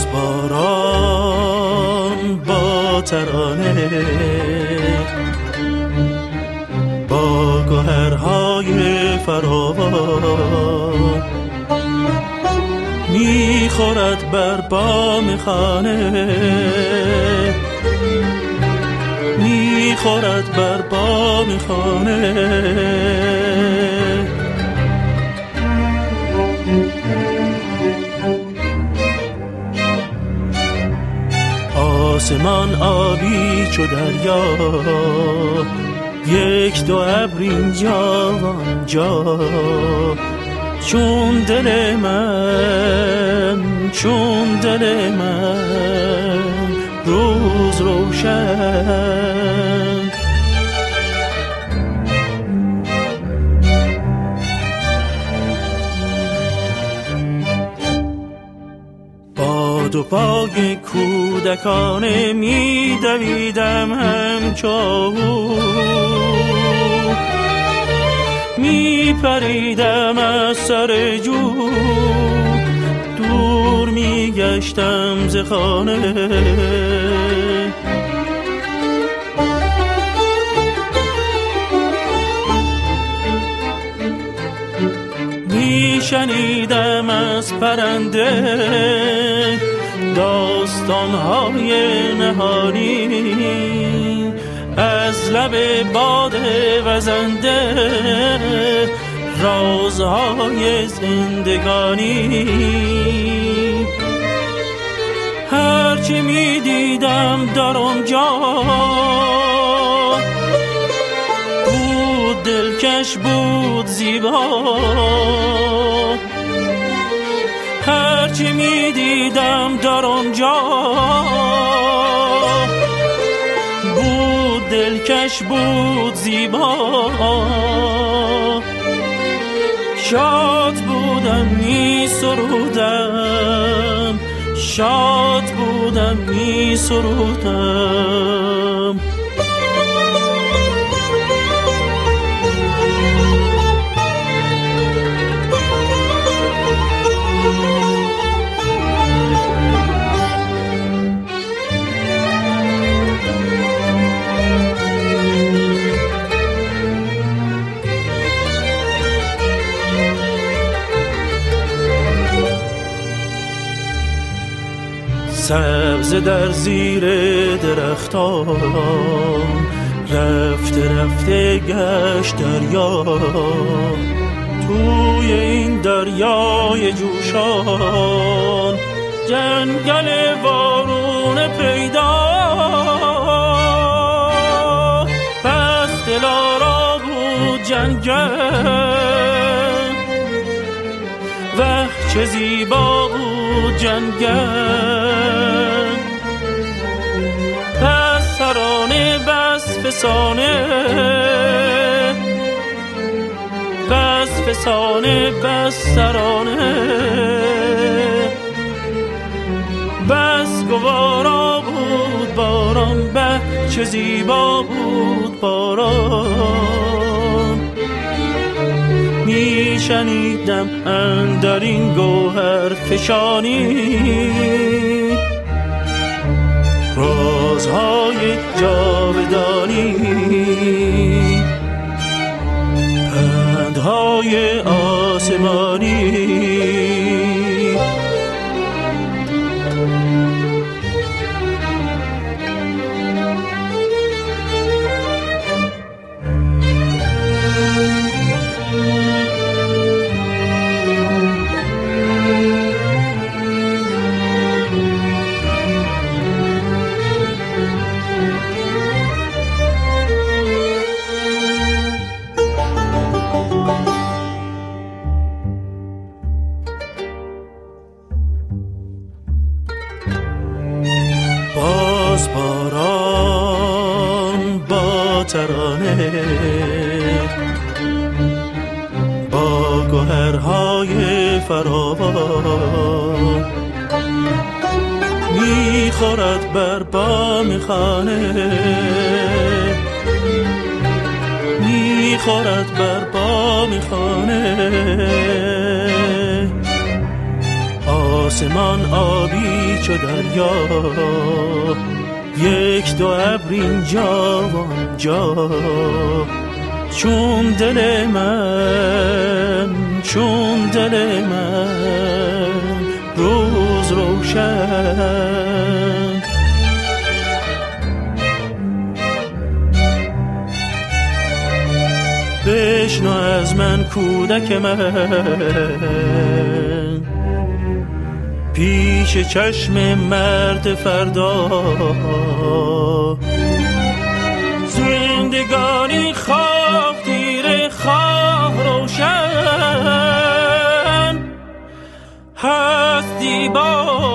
باز باران با ترانه با گوهرهای فراوان میخورد بر بام خانه، میخورد بر بام خانه. آسمان آبی چو دریا، یک دو ابر اینجا و آنجا، چون دل من، چون دل من روز روشن. با دو پای کودکانه می دویدم همچو می پریدم از سر جو، دور می گشتم ز خانه. می شنیدم از پرنده داستان‌های نهانی، از لب باد وزنده رازهای زندگانی. هرچی می دیدم در آنجا بود دلکش، بود زیبا. هرچی می دیدم در آنجا بود دلکش، بود زیبا. شاد بودم می سرودم، شاد بودم می سرودم. سبز در زیر درختان، رفته رفته گشت دریا. توی این دریای جوشان جنگل وارونه پیدا. پس دلارا بود جنگل، وه چه زیبا بود جنگل. پس ترانه بس فسانه، بس فسانه بس ترانه. بس گوارا بود باران، به چه زیبا بود باران. می شنیدم اندر این گوهر فشانی رازهای جاودانی، پندهای آسمانی. باز باران با ترانه با گوهرهای فراوان میخورد بر بام خانه، میخورد بر بام خانه. آسمان آبی چو دریا، یک دو ابر اینجا و آنجا. چون دل من، چون دل من روز روشن. بشنو از من کودک من، پیش چشم مرد فردا. زندگانی خواه تیره خواه روشن، هستی با